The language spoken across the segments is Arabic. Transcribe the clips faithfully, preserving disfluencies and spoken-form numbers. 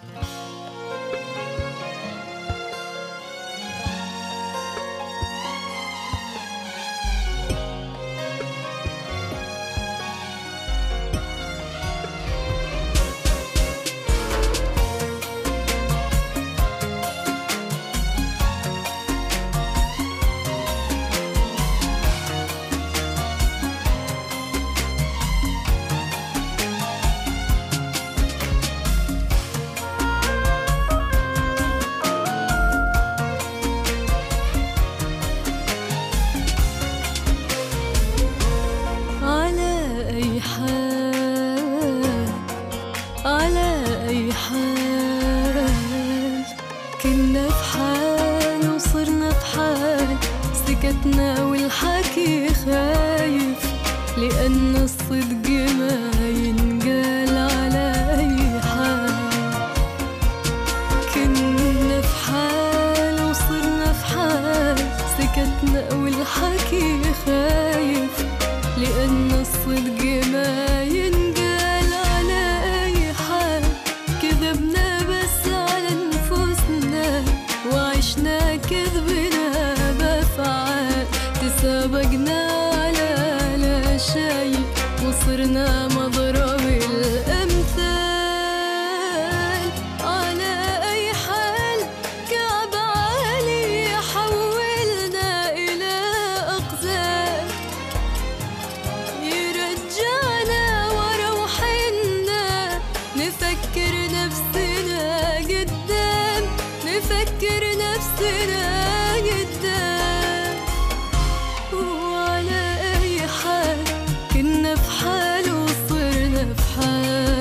كنا في حال وصرنا في حال، سكتنا والحكي خايف، لأن الصدق ما ينقال على أي حال. كنا في حال وصرنا في حال، سكتنا والحكي خايف، لأن الصدق ما ينقال على أي حال. كذبنا بس على نفوسنا، وعشنا كذبنا بأفعال، تسابقنا على لا شيء، وصرنا مضرب الأمثال. على أي حال كعب عالي حولنا إلى أقزام، يرجعنا ورا وحنا نفكر نفسنا قدام، نفكر نفسنا قدام. وعلى أي حال كنا في حال وصرنا في حال.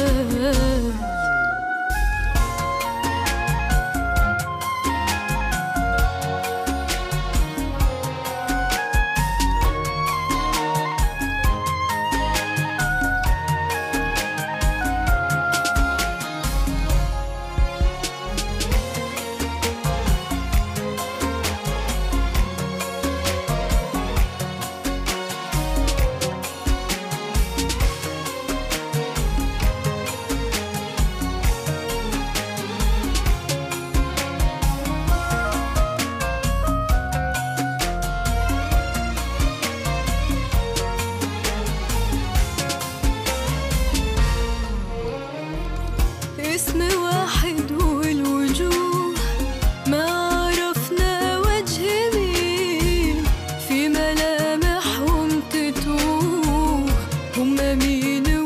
اسم واحد والوجوه، ما عرفنا وجه مين، في ملامحهم تتوه، هم مين